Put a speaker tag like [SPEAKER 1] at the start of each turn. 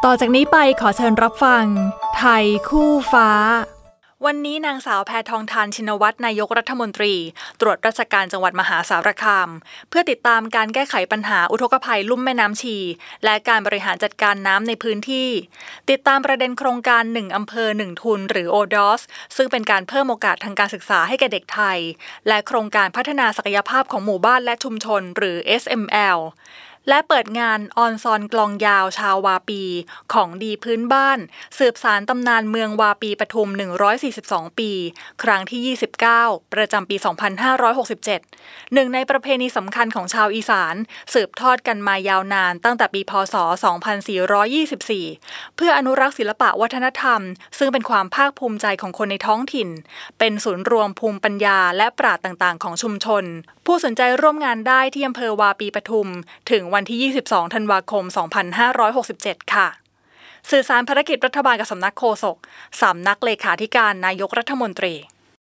[SPEAKER 1] ต่อจากนี้ไปขอเชิญรับฟังไทยคู่ฟ้าวันนี้นางสาวแพทองธารชินวัตรนายกรัฐมนตรีตรวจราชการจังหวัดมหาสารคามเพื่อติดตามการแก้ไขปัญหาอุทกภัยลุ่มแม่น้ำชีและการบริหารจัดการน้ำในพื้นที่ติดตามประเด็นโครงการ1อำเภอ1ทุนหรือ ODOS ซึ่งเป็นการเพิ่มโอกาสทางการศึกษาให้แก่เด็กไทยและโครงการพัฒนาศักยภาพของหมู่บ้านและชุมชนหรือ SMLและเปิดงานออนซอนกลองยาวชาววาปีของดีพื้นบ้านสืบสานตำนานเมืองวาปีปทุม142ปีครั้งที่29ประจำปี2567หนึ่งในประเพณีสำคัญของชาวอีสานสืบทอดกันมายาวนานตั้งแต่ปีพ.ศ. 2424เพื่ออนุรักษ์ศิลปะวัฒนธรรมซึ่งเป็นความภาคภูมิใจของคนในท้องถิ่นเป็นศูนย์รวมภูมิปัญญาและปราชญ์ต่างๆของชุมชนผู้สนใจร่วมงานได้ที่อำเภอวาปีปทุมถึงวันที่22ธันวาคม2567ค่ะสื่อสารภารกิจรัฐบาลกับสำนักโฆษกสำนักเลขาธิการนายกรัฐมนตรี